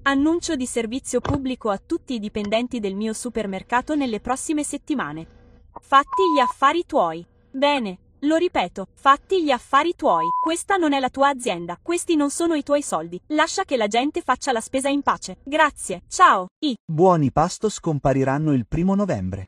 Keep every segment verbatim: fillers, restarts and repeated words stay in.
Annuncio di servizio pubblico a tutti i dipendenti del mio supermercato nelle prossime settimane. Fatti gli affari tuoi. Bene, lo ripeto, fatti gli affari tuoi. Questa non è la tua azienda, questi non sono i tuoi soldi. Lascia che la gente faccia la spesa in pace. Grazie, ciao. I buoni pasto scompariranno il primo novembre.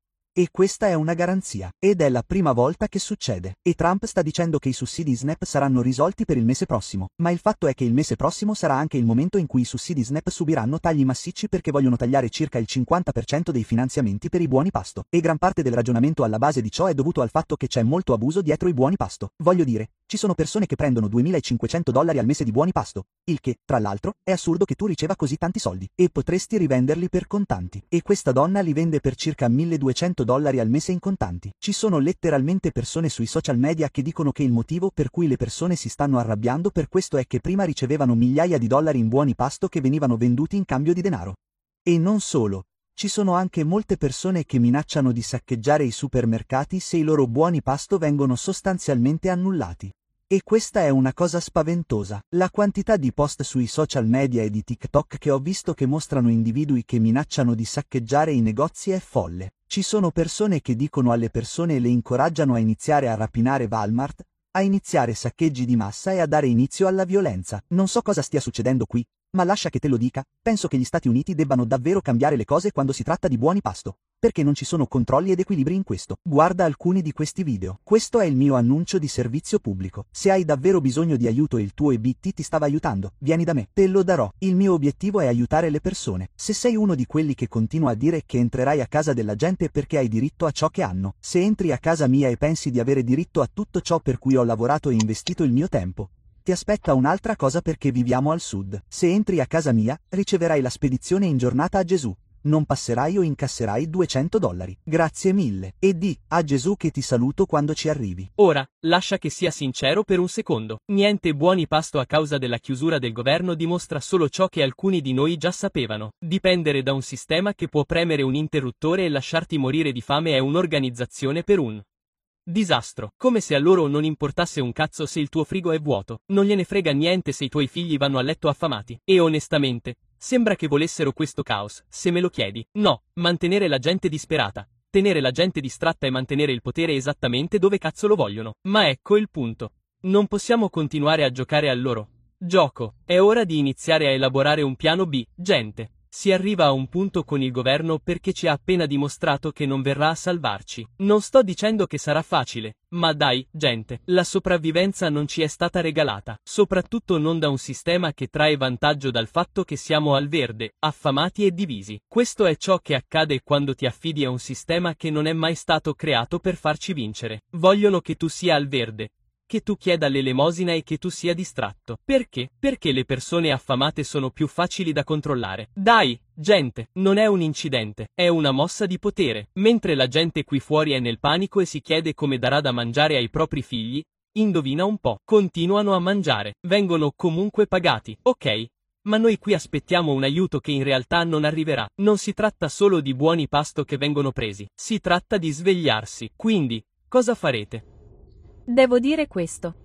E questa è una garanzia, ed è la prima volta che succede. E Trump sta dicendo che i sussidi SNAP saranno risolti per il mese prossimo, ma il fatto è che il mese prossimo sarà anche il momento in cui i sussidi SNAP subiranno tagli massicci perché vogliono tagliare circa il cinquanta per cento dei finanziamenti per i buoni pasto. E gran parte del ragionamento alla base di ciò è dovuto al fatto che c'è molto abuso dietro i buoni pasto. Voglio dire, ci sono persone che prendono duemilacinquecento dollari al mese di buoni pasto, il che, tra l'altro, è assurdo che tu riceva così tanti soldi, e potresti rivenderli per contanti. E questa donna li vende per circa milleduecento dollari al mese in contanti. Ci sono letteralmente persone sui social media che dicono che il motivo per cui le persone si stanno arrabbiando per questo è che prima ricevevano migliaia di dollari in buoni pasto che venivano venduti in cambio di denaro. E non solo. Ci sono anche molte persone che minacciano di saccheggiare i supermercati se i loro buoni pasto vengono sostanzialmente annullati. E questa è una cosa spaventosa. La quantità di post sui social media e di TikTok che ho visto che mostrano individui che minacciano di saccheggiare i negozi è folle. Ci sono persone che dicono alle persone e le incoraggiano a iniziare a rapinare Walmart, a iniziare saccheggi di massa e a dare inizio alla violenza. Non so cosa stia succedendo qui, ma lascia che te lo dica, penso che gli Stati Uniti debbano davvero cambiare le cose quando si tratta di buoni pasto, perché non ci sono controlli ed equilibri in questo. Guarda alcuni di questi video. Questo è il mio annuncio di servizio pubblico. Se hai davvero bisogno di aiuto e il tuo E B T ti stava aiutando, vieni da me, te lo darò. Il mio obiettivo è aiutare le persone. Se sei uno di quelli che continua a dire che entrerai a casa della gente perché hai diritto a ciò che hanno, se entri a casa mia e pensi di avere diritto a tutto ciò per cui ho lavorato e investito il mio tempo, ti aspetta un'altra cosa perché viviamo al sud. Se entri a casa mia, riceverai la spedizione in giornata a Gesù. Non passerai o incasserai duecento dollari. Grazie mille. E di a Gesù che ti saluto quando ci arrivi. Ora, lascia che sia sincero per un secondo. Niente buoni pasto a causa della chiusura del governo dimostra solo ciò che alcuni di noi già sapevano. Dipendere da un sistema che può premere un interruttore e lasciarti morire di fame è un'organizzazione per un disastro. Come se a loro non importasse un cazzo se il tuo frigo è vuoto. Non gliene frega niente se i tuoi figli vanno a letto affamati. E onestamente, sembra che volessero questo caos, se me lo chiedi. No, mantenere la gente disperata, tenere la gente distratta e mantenere il potere esattamente dove cazzo lo vogliono. Ma ecco il punto. Non possiamo continuare a giocare al loro gioco. È ora di iniziare a elaborare un piano B, gente. Si arriva a un punto con il governo perché ci ha appena dimostrato che non verrà a salvarci. Non sto dicendo che sarà facile, ma dai, gente, la sopravvivenza non ci è stata regalata, soprattutto non da un sistema che trae vantaggio dal fatto che siamo al verde, affamati e divisi. Questo è ciò che accade quando ti affidi a un sistema che non è mai stato creato per farci vincere. Vogliono che tu sia al verde, che tu chieda l'elemosina e che tu sia distratto. Perché? Perché le persone affamate sono più facili da controllare. Dai, gente, non è un incidente, è una mossa di potere. Mentre la gente qui fuori è nel panico e si chiede come darà da mangiare ai propri figli, indovina un po', continuano a mangiare, vengono comunque pagati, ok? Ma noi qui aspettiamo un aiuto che in realtà non arriverà. Non si tratta solo di buoni pasto che vengono presi, si tratta di svegliarsi. Quindi, cosa farete? Devo dire questo.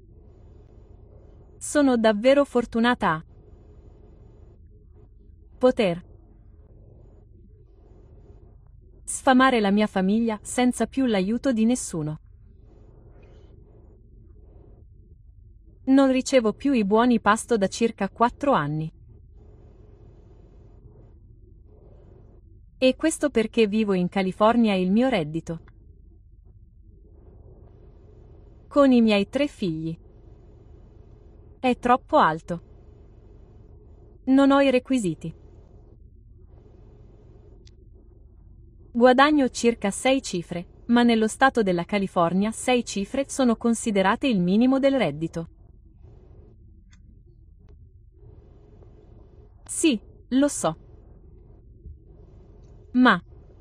Sono davvero fortunata a poter sfamare la mia famiglia senza più l'aiuto di nessuno. Non ricevo più i buoni pasto da circa quattro anni. E questo perché vivo in California e il mio reddito, con i miei tre figli, è troppo alto. Non ho i requisiti. Guadagno circa sei cifre, ma nello stato della California sei cifre sono considerate il minimo del reddito. Sì, lo so. Ma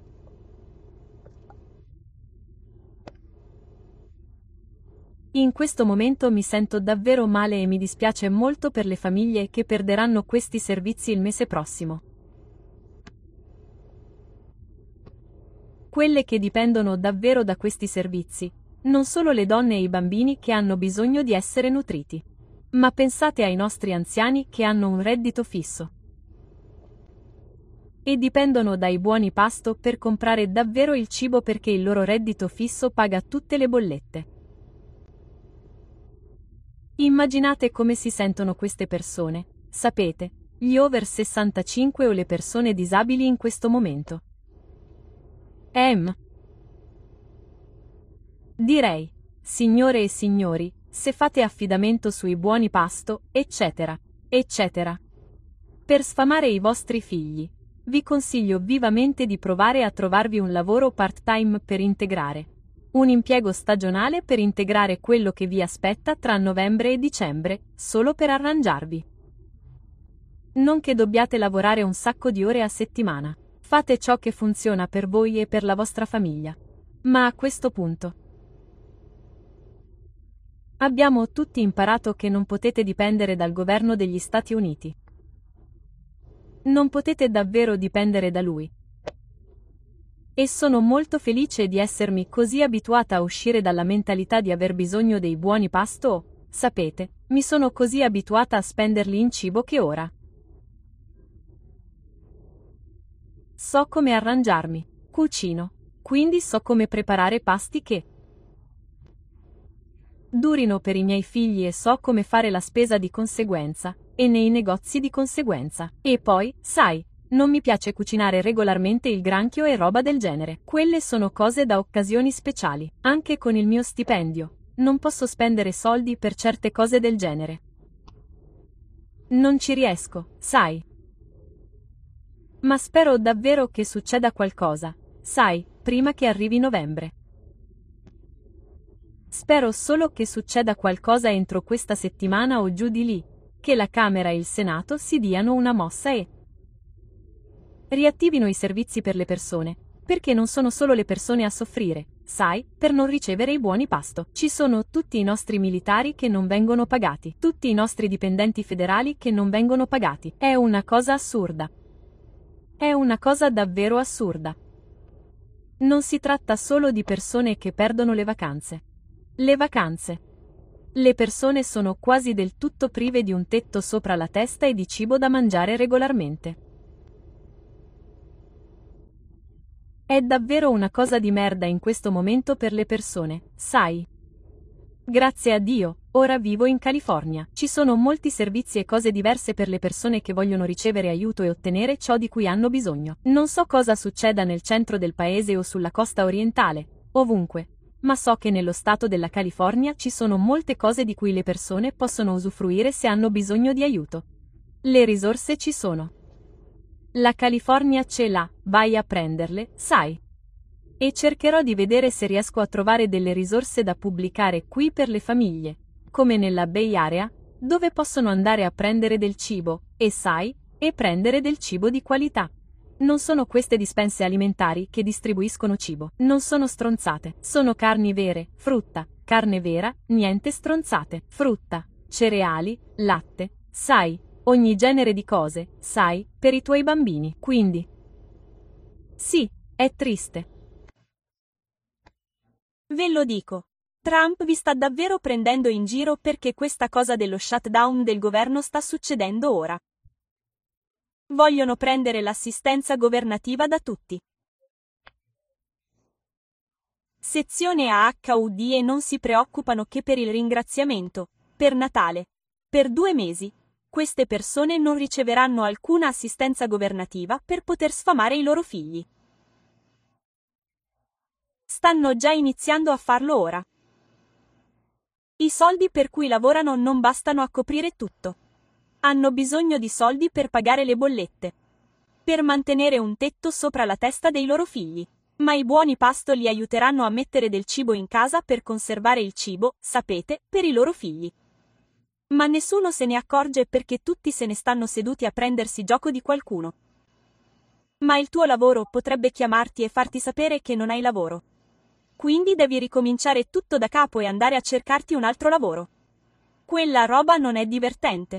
in questo momento mi sento davvero male e mi dispiace molto per le famiglie che perderanno questi servizi il mese prossimo. Quelle che dipendono davvero da questi servizi, non solo le donne e i bambini che hanno bisogno di essere nutriti, ma pensate ai nostri anziani che hanno un reddito fisso. e dipendono dai buoni pasto per comprare davvero il cibo perché il loro reddito fisso paga tutte le bollette. Immaginate come si sentono queste persone, sapete, gli over sessantacinque o le persone disabili in questo momento. Ehm. Direi, signore e signori, se fate affidamento sui buoni pasto, eccetera, eccetera, per sfamare i vostri figli, vi consiglio vivamente di provare a trovarvi un lavoro part-time per integrare. Un impiego stagionale per integrare quello che vi aspetta tra novembre e dicembre, solo per arrangiarvi. Non che dobbiate lavorare un sacco di ore a settimana. Fate ciò che funziona per voi e per la vostra famiglia. Ma a questo punto abbiamo tutti imparato che non potete dipendere dal governo degli Stati Uniti. Non potete davvero dipendere da lui. E sono molto felice di essermi così abituata a uscire dalla mentalità di aver bisogno dei buoni pasto, sapete, mi sono così abituata a spenderli in cibo che ora so come arrangiarmi, cucino, quindi so come preparare pasti che durino per i miei figli e so come fare la spesa di conseguenza, e nei negozi di conseguenza. E poi, sai, non mi piace cucinare regolarmente il granchio e roba del genere. Quelle sono cose da occasioni speciali. Anche con il mio stipendio, non posso spendere soldi per certe cose del genere. Non ci riesco, sai. Ma spero davvero che succeda qualcosa, sai, prima che arrivi novembre. Spero solo che succeda qualcosa entro questa settimana o giù di lì, che la Camera e il Senato si diano una mossa e riattivino i servizi per le persone, perché non sono solo le persone a soffrire, sai, per non ricevere i buoni pasto. Ci sono tutti i nostri militari che non vengono pagati, tutti i nostri dipendenti federali che non vengono pagati. È una cosa assurda. È una cosa davvero assurda. Non si tratta solo di persone che perdono le vacanze. Le vacanze. Le persone sono quasi del tutto prive di un tetto sopra la testa e di cibo da mangiare regolarmente. È davvero una cosa di merda in questo momento per le persone, sai. Grazie a Dio, ora vivo in California. Ci sono molti servizi e cose diverse per le persone che vogliono ricevere aiuto e ottenere ciò di cui hanno bisogno. Non so cosa succeda nel centro del paese o sulla costa orientale, ovunque, ma so che nello stato della California ci sono molte cose di cui le persone possono usufruire se hanno bisogno di aiuto. Le risorse ci sono. La California ce l'ha, vai a prenderle, sai. E cercherò di vedere se riesco a trovare delle risorse da pubblicare qui per le famiglie, come nella Bay Area, dove possono andare a prendere del cibo, e sai, e prendere del cibo di qualità. Non sono queste dispense alimentari che distribuiscono cibo, non sono stronzate, sono carni vere, frutta, carne vera, niente stronzate, frutta, cereali, latte, sai, ogni genere di cose, sai, per i tuoi bambini. Quindi, sì, è triste. Ve lo dico. Trump vi sta davvero prendendo in giro perché questa cosa dello shutdown del governo sta succedendo ora. Vogliono prendere l'assistenza governativa da tutti. Sezione A H U D e non si preoccupano che per il ringraziamento, per Natale, per due mesi, queste persone non riceveranno alcuna assistenza governativa per poter sfamare i loro figli. Stanno già iniziando a farlo ora. I soldi per cui lavorano non bastano a coprire tutto. Hanno bisogno di soldi per pagare le bollette, per mantenere un tetto sopra la testa dei loro figli. Ma i buoni pasto li aiuteranno a mettere del cibo in casa per conservare il cibo, sapete, per i loro figli. Ma nessuno se ne accorge perché tutti se ne stanno seduti a prendersi gioco di qualcuno. Ma il tuo lavoro potrebbe chiamarti e farti sapere che non hai lavoro. Quindi devi ricominciare tutto da capo e andare a cercarti un altro lavoro. Quella roba non è divertente.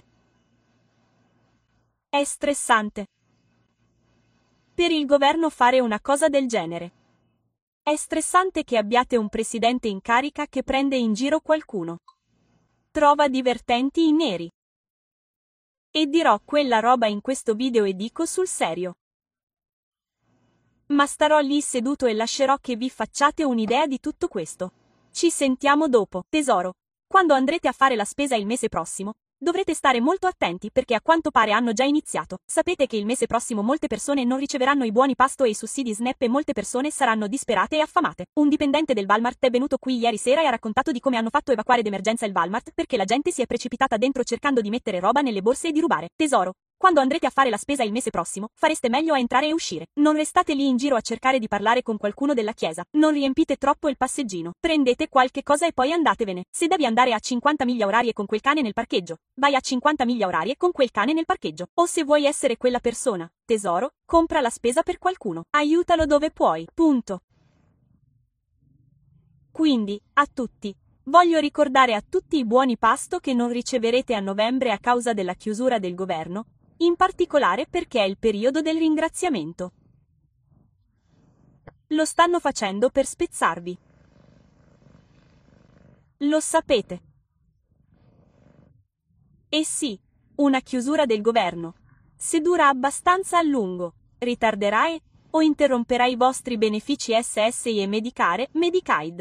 È stressante. Per il governo fare una cosa del genere. È stressante che abbiate un presidente in carica che prende in giro qualcuno. Trova divertenti i neri. E dirò quella roba in questo video e dico sul serio. Ma starò lì seduto e lascerò che vi facciate un'idea di tutto questo. Ci sentiamo dopo, tesoro. Quando andrete a fare la spesa il mese prossimo, dovrete stare molto attenti perché a quanto pare hanno già iniziato. Sapete che il mese prossimo molte persone non riceveranno i buoni pasto e i sussidi SNAP e molte persone saranno disperate e affamate. Un dipendente del Walmart è venuto qui ieri sera e ha raccontato di come hanno fatto evacuare d'emergenza il Walmart perché la gente si è precipitata dentro cercando di mettere roba nelle borse e di rubare. Tesoro, quando andrete a fare la spesa il mese prossimo, fareste meglio a entrare e uscire. Non restate lì in giro a cercare di parlare con qualcuno della chiesa. Non riempite troppo il passeggino. Prendete qualche cosa e poi andatevene. Se devi andare a cinquanta miglia orarie con quel cane nel parcheggio, vai a cinquanta miglia orarie con quel cane nel parcheggio. O se vuoi essere quella persona, tesoro, compra la spesa per qualcuno. Aiutalo dove puoi. Punto. Quindi, a tutti, voglio ricordare a tutti i buoni pasto che non riceverete a novembre a causa della chiusura del governo, in particolare perché è il periodo del ringraziamento. Lo stanno facendo per spezzarvi. Lo sapete. E sì, una chiusura del governo, se dura abbastanza a lungo, ritarderà e o interromperà i vostri benefici S S I e Medicare, Medicaid.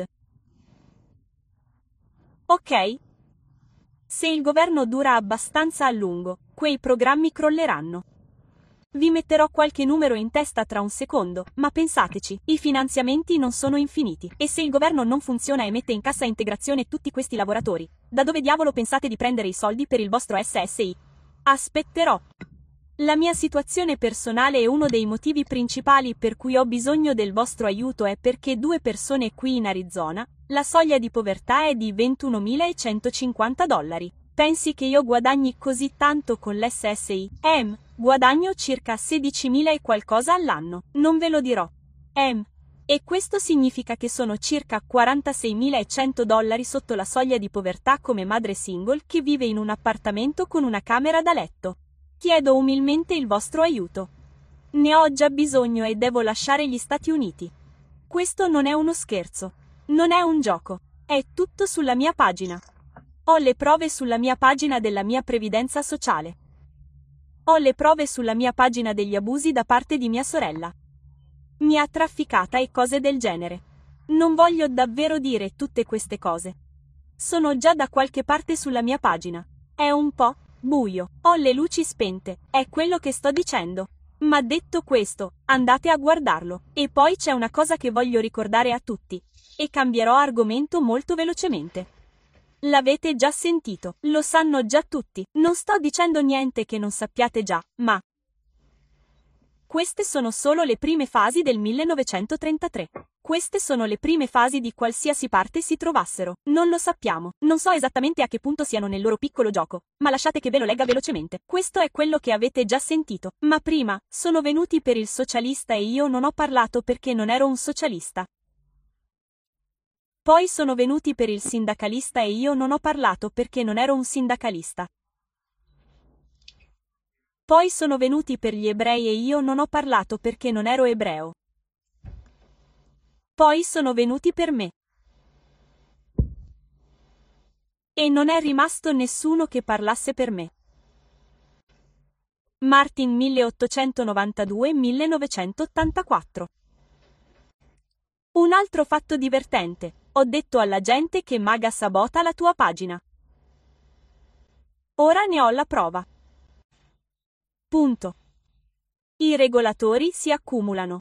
Ok? Se il governo dura abbastanza a lungo, quei programmi crolleranno. Vi metterò qualche numero in testa tra un secondo, ma pensateci, i finanziamenti non sono infiniti. E se il governo non funziona e mette in cassa integrazione tutti questi lavoratori, da dove diavolo pensate di prendere i soldi per il vostro S S I? Aspetterò. La mia situazione personale e uno dei motivi principali per cui ho bisogno del vostro aiuto è perché due persone qui in Arizona, la soglia di povertà è di ventunomilacentocinquanta dollari. Pensi che io guadagni così tanto con l'S S I? Ehm, guadagno circa sedicimila e qualcosa all'anno. Non ve lo dirò. Ehm. E questo significa che sono circa quarantaseimilacento dollari sotto la soglia di povertà come madre single che vive in un appartamento con una camera da letto. Chiedo umilmente il vostro aiuto. Ne ho già bisogno e devo lasciare gli Stati Uniti. Questo non è uno scherzo. Non è un gioco. È tutto sulla mia pagina. Ho le prove sulla mia pagina della mia previdenza sociale. Ho le prove sulla mia pagina degli abusi da parte di mia sorella. Mi ha trafficata e cose del genere. Non voglio davvero dire tutte queste cose. Sono già da qualche parte sulla mia pagina. È un po' buio. Ho le luci spente. È quello che sto dicendo. Ma detto questo, andate a guardarlo. E poi c'è una cosa che voglio ricordare a tutti. E cambierò argomento molto velocemente. L'avete già sentito, lo sanno già tutti, non sto dicendo niente che non sappiate già, ma queste sono solo le prime fasi del millenovecentotrentatré. Queste sono le prime fasi di qualsiasi parte si trovassero. Non lo sappiamo, non so esattamente a che punto siano nel loro piccolo gioco, ma lasciate che ve lo legga velocemente. Questo è quello che avete già sentito. Ma prima, sono venuti per il socialista e io non ho parlato perché non ero un socialista. Poi sono venuti per il sindacalista e io non ho parlato perché non ero un sindacalista. Poi sono venuti per gli ebrei e io non ho parlato perché non ero ebreo. Poi sono venuti per me. E non è rimasto nessuno che parlasse per me. Martin milleottocentonovantadue millenovecentottantaquattro. Un altro fatto divertente. Ho detto alla gente che Maga sabota la tua pagina. Ora ne ho la prova. Punto. I regolatori si accumulano.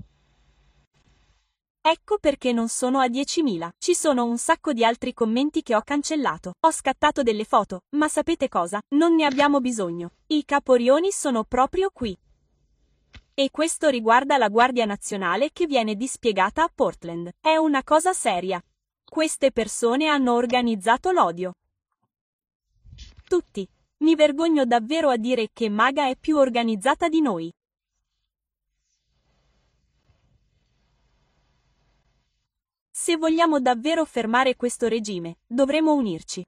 Ecco perché non sono a diecimila. Ci sono un sacco di altri commenti che ho cancellato. Ho scattato delle foto, ma sapete cosa? Non ne abbiamo bisogno. I caporioni sono proprio qui. E questo riguarda la Guardia Nazionale che viene dispiegata a Portland. È una cosa seria. Queste persone hanno organizzato l'odio. Tutti. Mi vergogno davvero a dire che Maga è più organizzata di noi. Se vogliamo davvero fermare questo regime, dovremo unirci.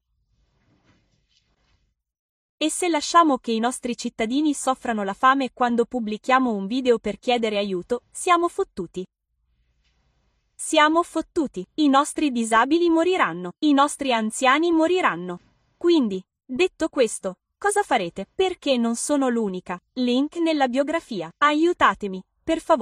E se lasciamo che i nostri cittadini soffrano la fame quando pubblichiamo un video per chiedere aiuto, siamo fottuti. Siamo fottuti. I nostri disabili moriranno. I nostri anziani moriranno. Quindi, detto questo, cosa farete? Perché non sono l'unica. Link nella biografia. Aiutatemi, per favore.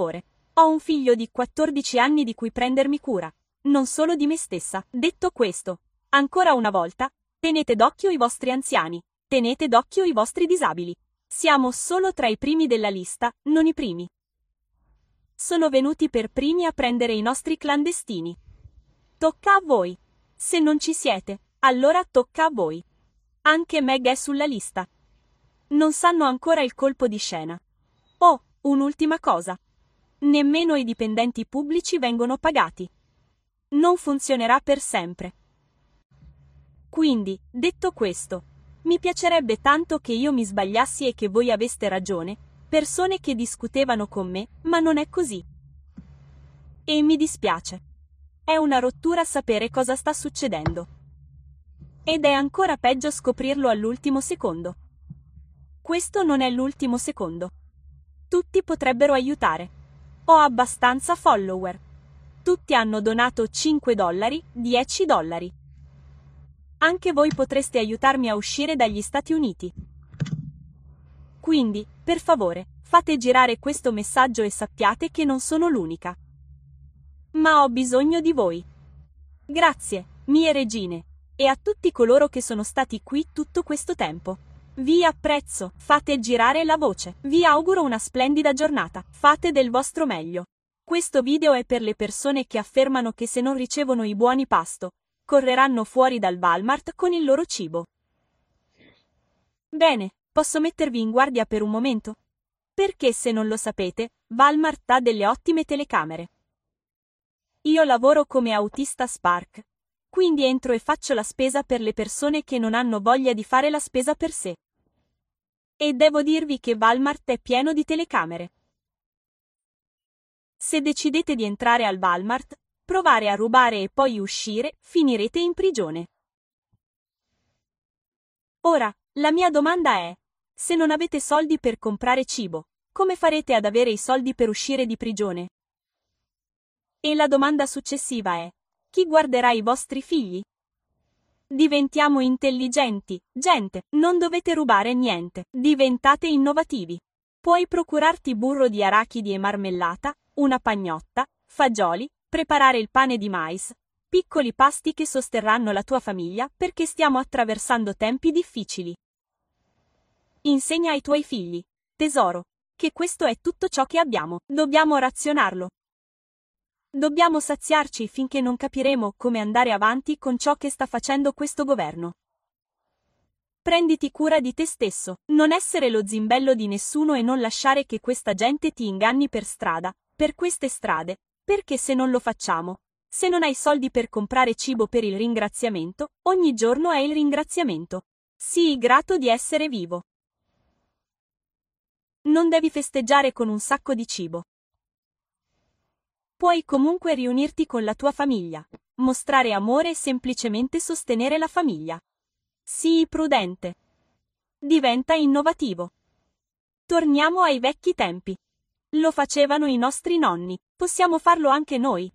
Ho un figlio di quattordici anni di cui prendermi cura, non solo di me stessa. Detto questo, ancora una volta, tenete d'occhio i vostri anziani, tenete d'occhio i vostri disabili. Siamo solo tra i primi della lista, non i primi. Sono venuti per primi a prendere i nostri clandestini. Tocca a voi. Se non ci siete, allora tocca a voi. Anche Meg è sulla lista. Non sanno ancora il colpo di scena. Oh, un'ultima cosa. Nemmeno i dipendenti pubblici vengono pagati. Non funzionerà per sempre. Quindi, detto questo, mi piacerebbe tanto che io mi sbagliassi e che voi aveste ragione, persone che discutevano con me, ma non è così. E mi dispiace. È una rottura sapere cosa sta succedendo. Ed è ancora peggio scoprirlo all'ultimo secondo. Questo non è l'ultimo secondo. Tutti potrebbero aiutare. Ho abbastanza follower. Tutti hanno donato cinque dollari, dieci dollari. Anche voi potreste aiutarmi a uscire dagli Stati Uniti. Quindi, per favore, fate girare questo messaggio e sappiate che non sono l'unica. Ma ho bisogno di voi. Grazie, mie regine, e a tutti coloro che sono stati qui tutto questo tempo. Vi apprezzo, fate girare la voce. Vi auguro una splendida giornata, fate del vostro meglio. Questo video è per le persone che affermano che se non ricevono i buoni pasto, correranno fuori dal Walmart con il loro cibo. Bene, posso mettervi in guardia per un momento? Perché se non lo sapete, Walmart ha delle ottime telecamere. Io lavoro come autista Spark. Quindi entro e faccio la spesa per le persone che non hanno voglia di fare la spesa per sé. E devo dirvi che Walmart è pieno di telecamere. Se decidete di entrare al Walmart, provare a rubare e poi uscire, finirete in prigione. Ora, la mia domanda è: se non avete soldi per comprare cibo, come farete ad avere i soldi per uscire di prigione? E la domanda successiva è: chi guarderà i vostri figli? Diventiamo intelligenti, gente, non dovete rubare niente, diventate innovativi. Puoi procurarti burro di arachidi e marmellata, una pagnotta, fagioli, preparare il pane di mais, piccoli pasti che sosterranno la tua famiglia perché stiamo attraversando tempi difficili. Insegna ai tuoi figli, tesoro, che questo è tutto ciò che abbiamo, dobbiamo razionarlo. Dobbiamo saziarci finché non capiremo come andare avanti con ciò che sta facendo questo governo. Prenditi cura di te stesso, non essere lo zimbello di nessuno e non lasciare che questa gente ti inganni per strada, per queste strade, perché se non lo facciamo, se non hai soldi per comprare cibo per il ringraziamento, ogni giorno è il ringraziamento. Sii grato di essere vivo. Non devi festeggiare con un sacco di cibo. Puoi comunque riunirti con la tua famiglia, mostrare amore e semplicemente sostenere la famiglia. Sii prudente. Diventa innovativo. Torniamo ai vecchi tempi. Lo facevano i nostri nonni, possiamo farlo anche noi.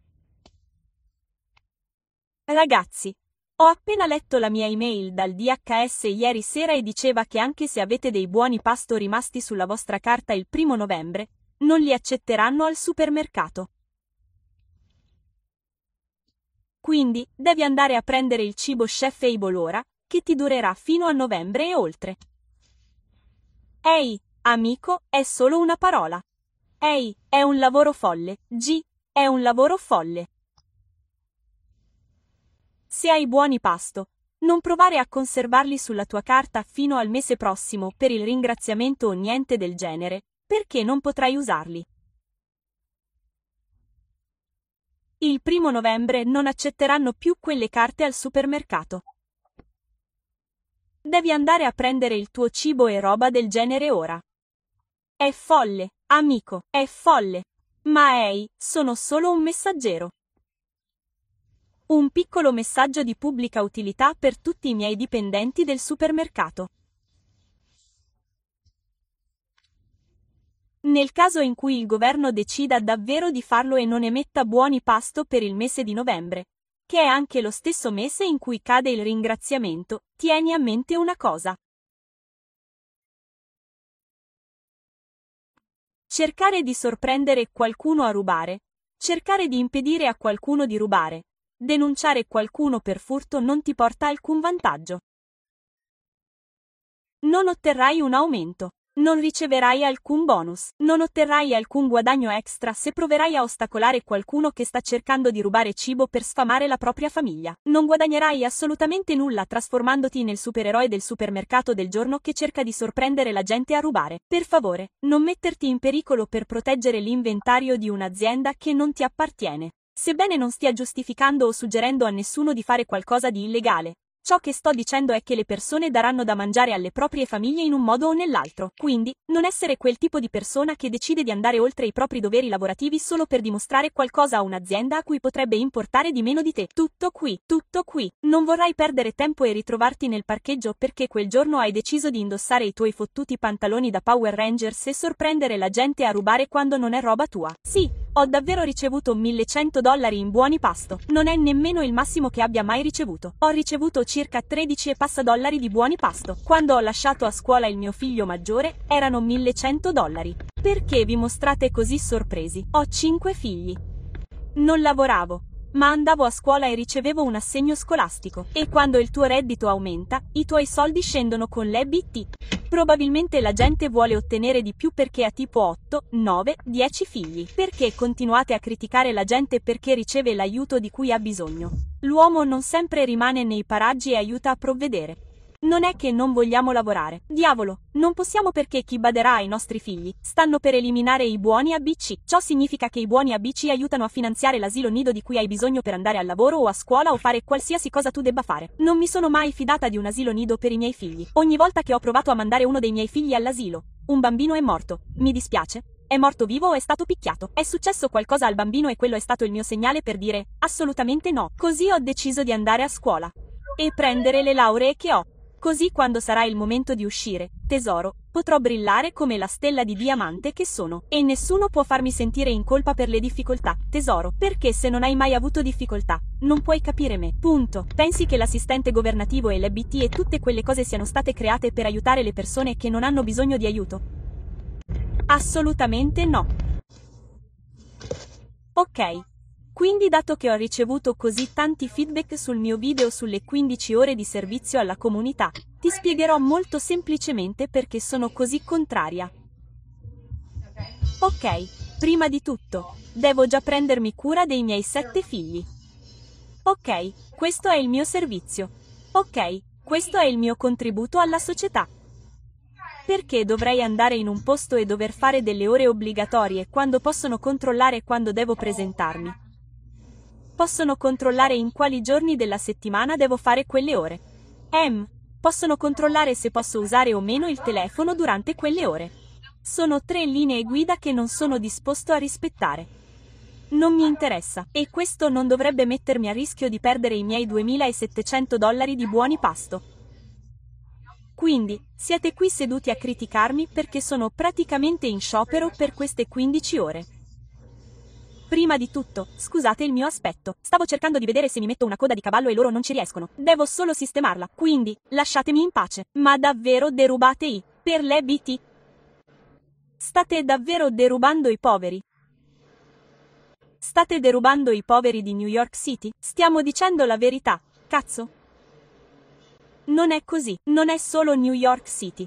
Ragazzi, ho appena letto la mia email dal D H S ieri sera e diceva che anche se avete dei buoni pasto rimasti sulla vostra carta il primo novembre, non li accetteranno al supermercato. Quindi, devi andare a prendere il cibo Chef Able ora, che ti durerà fino a novembre e oltre. Ehi, amico, è solo una parola. Ehi, è un lavoro folle, G, è un lavoro folle. Se hai buoni pasto, non provare a conservarli sulla tua carta fino al mese prossimo per il ringraziamento o niente del genere, perché non potrai usarli. Il primo novembre non accetteranno più quelle carte al supermercato. Devi andare a prendere il tuo cibo e roba del genere ora. È folle, amico, è folle. Ma ehi, sono solo un messaggero. Un piccolo messaggio di pubblica utilità per tutti i miei dipendenti del supermercato. Nel caso in cui il governo decida davvero di farlo e non emetta buoni pasto per il mese di novembre, che è anche lo stesso mese in cui cade il ringraziamento, tieni a mente una cosa. Cercare di sorprendere qualcuno a rubare. Cercare di impedire a qualcuno di rubare. Denunciare qualcuno per furto non ti porta alcun vantaggio. Non otterrai un aumento. Non riceverai alcun bonus. Non otterrai alcun guadagno extra se proverai a ostacolare qualcuno che sta cercando di rubare cibo per sfamare la propria famiglia. Non guadagnerai assolutamente nulla trasformandoti nel supereroe del supermercato del giorno che cerca di sorprendere la gente a rubare. Per favore, non metterti in pericolo per proteggere l'inventario di un'azienda che non ti appartiene. Sebbene non stia giustificando o suggerendo a nessuno di fare qualcosa di illegale, ciò che sto dicendo è che le persone daranno da mangiare alle proprie famiglie in un modo o nell'altro. Quindi, non essere quel tipo di persona che decide di andare oltre i propri doveri lavorativi solo per dimostrare qualcosa a un'azienda a cui potrebbe importare di meno di te. Tutto qui, tutto qui. Non vorrai perdere tempo e ritrovarti nel parcheggio perché quel giorno hai deciso di indossare i tuoi fottuti pantaloni da Power Rangers e sorprendere la gente a rubare quando non è roba tua. Sì. Ho davvero ricevuto millecento dollari in buoni pasto. Non è nemmeno il massimo che abbia mai ricevuto. Ho ricevuto circa tredici e passa dollari di buoni pasto. Quando ho lasciato a scuola il mio figlio maggiore, erano millecento dollari. Perché vi mostrate così sorpresi? Ho cinque figli. Non lavoravo, ma andavo a scuola e ricevevo un assegno scolastico. E quando il tuo reddito aumenta, i tuoi soldi scendono con l'E B T. Probabilmente la gente vuole ottenere di più perché ha tipo otto, nove, dieci figli. Perché continuate a criticare la gente perché riceve l'aiuto di cui ha bisogno? L'uomo non sempre rimane nei paraggi e aiuta a provvedere. Non è che non vogliamo lavorare. Diavolo, non possiamo perché chi baderà ai nostri figli? Stanno per eliminare i buoni A B C. Ciò significa che i buoni A B C aiutano a finanziare l'asilo nido di cui hai bisogno per andare al lavoro o a scuola o fare qualsiasi cosa tu debba fare. Non mi sono mai fidata di un asilo nido per i miei figli. Ogni volta che ho provato a mandare uno dei miei figli all'asilo, un bambino è morto. Mi dispiace. È morto vivo o è stato picchiato? È successo qualcosa al bambino e quello è stato il mio segnale per dire assolutamente no. Così ho deciso di andare a scuola e prendere le lauree che ho. Così quando sarà il momento di uscire, tesoro, potrò brillare come la stella di diamante che sono. E nessuno può farmi sentire in colpa per le difficoltà, tesoro, perché se non hai mai avuto difficoltà, non puoi capire me. Punto. Pensi che l'assistente governativo e l'E B T e tutte quelle cose siano state create per aiutare le persone che non hanno bisogno di aiuto? Assolutamente no. Ok. Quindi dato che ho ricevuto così tanti feedback sul mio video sulle quindici ore di servizio alla comunità, ti spiegherò molto semplicemente perché sono così contraria. Ok, prima di tutto, devo già prendermi cura dei miei sette figli. Ok, questo è il mio servizio. Ok, questo è il mio contributo alla società. Perché dovrei andare in un posto e dover fare delle ore obbligatorie quando possono controllare quando devo presentarmi? Possono controllare in quali giorni della settimana devo fare quelle ore. Ehm, possono controllare se posso usare o meno il telefono durante quelle ore. Sono tre linee guida che non sono disposto a rispettare. Non mi interessa, e questo non dovrebbe mettermi a rischio di perdere i miei duemilasettecento dollari di buoni pasto. Quindi, siete qui seduti a criticarmi perché sono praticamente in sciopero per queste quindici ore. Prima di tutto, scusate il mio aspetto. Stavo cercando di vedere se mi metto una coda di cavallo e loro non ci riescono. Devo solo sistemarla, quindi, lasciatemi in pace. Ma davvero derubate i, per l'E B T? State davvero derubando i poveri? State derubando i poveri di New York City? Stiamo dicendo la verità, cazzo? Non è così, non è solo New York City.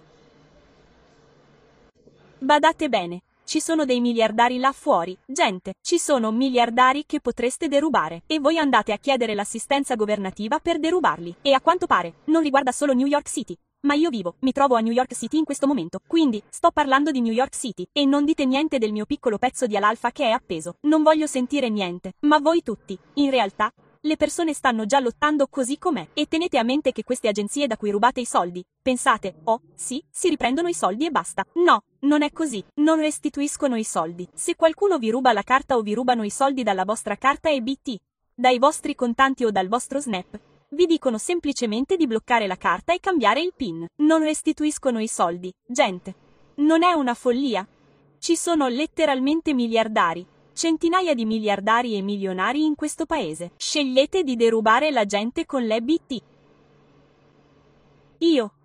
Badate bene. Ci sono dei miliardari là fuori, gente, ci sono miliardari che potreste derubare, e voi andate a chiedere l'assistenza governativa per derubarli. E a quanto pare, non riguarda solo New York City. Ma io vivo, mi trovo a New York City in questo momento, quindi, sto parlando di New York City, e non dite niente del mio piccolo pezzo di alalfa che è appeso. Non voglio sentire niente, ma voi tutti, in realtà, le persone stanno già lottando così com'è. E tenete a mente che queste agenzie da cui rubate i soldi, pensate, oh, sì, si riprendono i soldi e basta. No, non è così. Non restituiscono i soldi. Se qualcuno vi ruba la carta o vi rubano i soldi dalla vostra carta E B T, dai vostri contanti o dal vostro Snap, vi dicono semplicemente di bloccare la carta e cambiare il PIN. Non restituiscono i soldi, gente. Non è una follia? Ci sono letteralmente miliardari. Centinaia di miliardari e milionari in questo paese. Scegliete di derubare la gente con l'E B T. Io,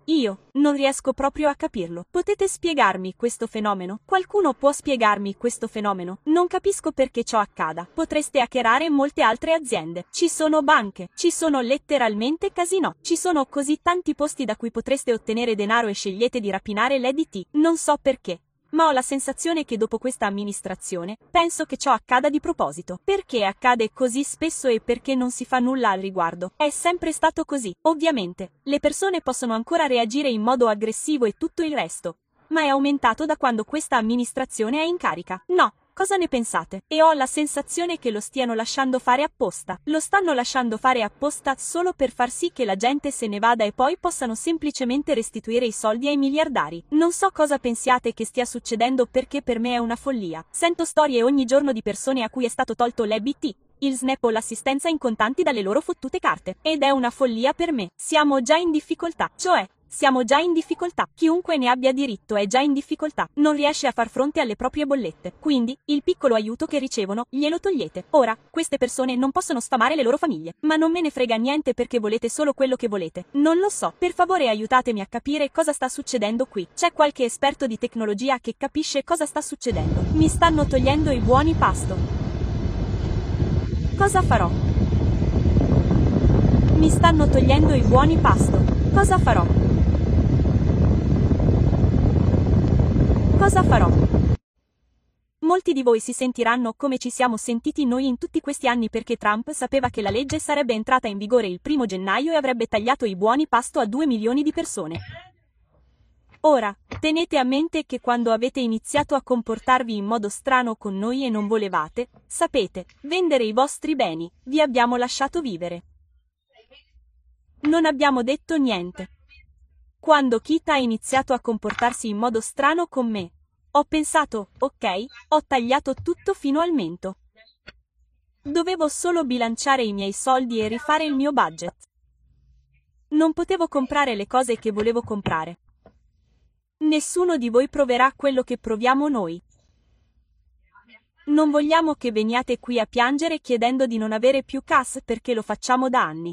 Io non riesco proprio a capirlo. Potete spiegarmi questo fenomeno? Qualcuno può spiegarmi questo fenomeno? Non capisco perché ciò accada. Potreste hackerare molte altre aziende. Ci sono banche, ci sono letteralmente casinò. Ci sono così tanti posti da cui potreste ottenere denaro e scegliete di rapinare l'E D T. Non so perché. Ma ho la sensazione che dopo questa amministrazione, penso che ciò accada di proposito. Perché accade così spesso e perché non si fa nulla al riguardo? È sempre stato così. Ovviamente, le persone possono ancora reagire in modo aggressivo e tutto il resto. Ma è aumentato da quando questa amministrazione è in carica. No. Cosa ne pensate? E ho la sensazione che lo stiano lasciando fare apposta. Lo stanno lasciando fare apposta solo per far sì che la gente se ne vada e poi possano semplicemente restituire i soldi ai miliardari. Non so cosa pensiate che stia succedendo perché per me è una follia. Sento storie ogni giorno di persone a cui è stato tolto l'E B T, il snap o l'assistenza in contanti dalle loro fottute carte. Ed è una follia per me. Siamo già in difficoltà. Cioè, siamo già in difficoltà. Chiunque ne abbia diritto è già in difficoltà. Non riesce a far fronte alle proprie bollette. Quindi, il piccolo aiuto che ricevono, glielo togliete. Ora, queste persone non possono sfamare le loro famiglie. Ma non me ne frega niente perché volete solo quello che volete. Non lo so. Per favore aiutatemi a capire cosa sta succedendo qui. C'è qualche esperto di tecnologia che capisce cosa sta succedendo. Mi stanno togliendo i buoni pasto. Cosa farò? Mi stanno togliendo i buoni pasto. Cosa farò? Cosa farò? Molti di voi si sentiranno come ci siamo sentiti noi in tutti questi anni perché Trump sapeva che la legge sarebbe entrata in vigore il primo gennaio e avrebbe tagliato i buoni pasto a due milioni di persone. Ora, tenete a mente che quando avete iniziato a comportarvi in modo strano con noi e non volevate, sapete, vendere i vostri beni, vi abbiamo lasciato vivere. Non abbiamo detto niente. Quando Kit ha iniziato a comportarsi in modo strano con me, ho pensato, ok, ho tagliato tutto fino al mento. Dovevo solo bilanciare i miei soldi e rifare il mio budget. Non potevo comprare le cose che volevo comprare. Nessuno di voi proverà quello che proviamo noi. Non vogliamo che veniate qui a piangere chiedendo di non avere più cash perché lo facciamo da anni.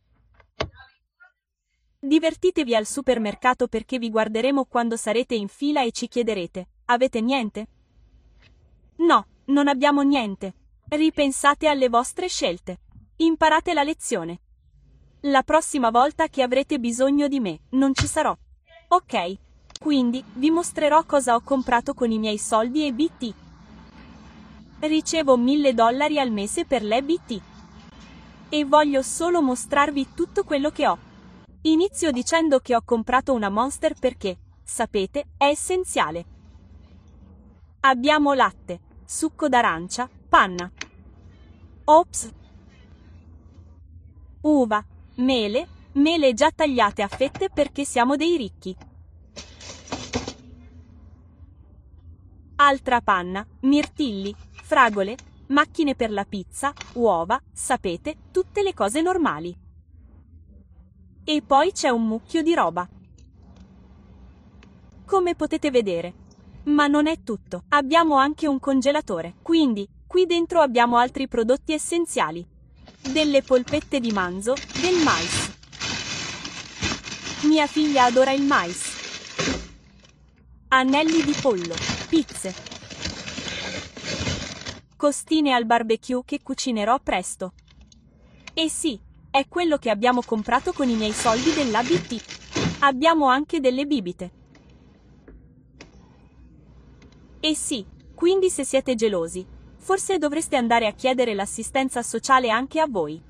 Divertitevi al supermercato perché vi guarderemo quando sarete in fila e ci chiederete: avete niente? No, non abbiamo niente. Ripensate alle vostre scelte. Imparate la lezione. La prossima volta che avrete bisogno di me, non ci sarò. Ok. Quindi, vi mostrerò cosa ho comprato con i miei soldi E B T. Ricevo mille dollari al mese per l'E B T. E voglio solo mostrarvi tutto quello che ho. Inizio dicendo che ho comprato una Monster perché, sapete, è essenziale. Abbiamo latte, succo d'arancia, panna. Ops. Uva, mele, mele già tagliate a fette perché siamo dei ricchi. Altra panna, mirtilli, fragole, macchine per la pizza, uova, sapete, tutte le cose normali. E poi c'è un mucchio di roba. Come potete vedere. Ma non è tutto. Abbiamo anche un congelatore. Quindi, qui dentro abbiamo altri prodotti essenziali. Delle polpette di manzo, del mais. Mia figlia adora il mais. Anelli di pollo, pizze. Costine al barbecue che cucinerò presto. E sì, è quello che abbiamo comprato con i miei soldi dell'A B T. Abbiamo anche delle bibite. E sì, quindi se siete gelosi, forse dovreste andare a chiedere l'assistenza sociale anche a voi.